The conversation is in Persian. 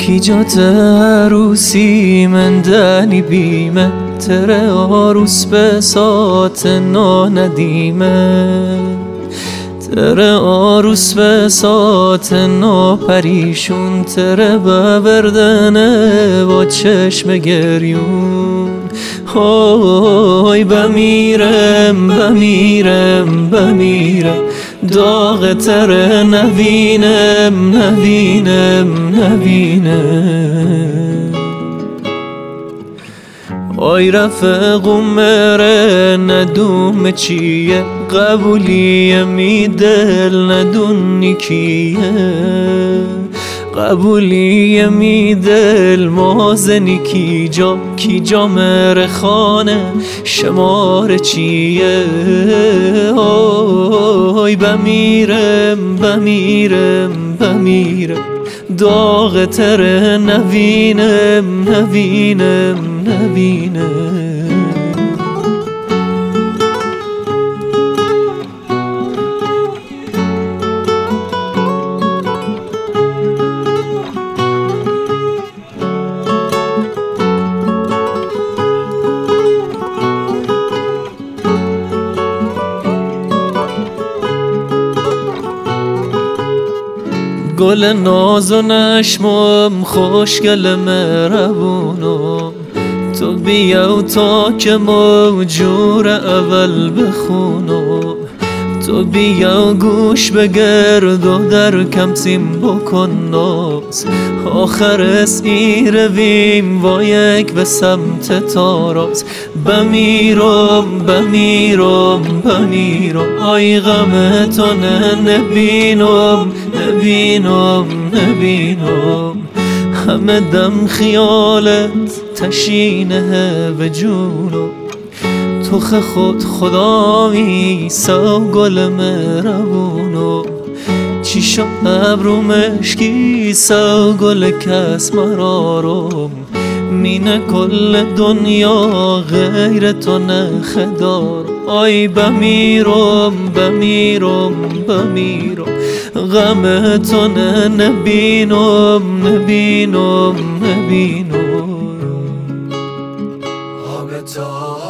جات عروسی من دنی بیمه تره آروس به سات نا ندیمه تره آروس به سات نا پریشون تره ببردنه با چشم گریون های بمیرم بمیرم بمیرم داغ تره نبینم نبینم نبینم آی رفقم مره ندوم چیه قبولیه می دل ندونی کیه قبولیه می دل مازنی کی جا مره خانه شمار چیه آی بمیرم بمیرم بمیرم داغ تره نبینم نبینم نبینم گل ناز و نشمم خوشگل مهربونم تو بیا و تا که موجور اول بخونم تو بیا و گوش بگرد و در کم تیم بکن ناز آخر اسمی رویم و یک به سمت تاراز بمیرم بمیرم بمیرم آی غم تو نبینم نبینم نبینم همه دم خیالت تشینه به جونم تو خود خدا میسا گل مهربونم چیشا ابرو مشکی سا گل کس مرارم مینه کل دنیا غیر تو نخدار آی بمیرم بمیرم بمیرم غم تو نبینم نبینم نبینم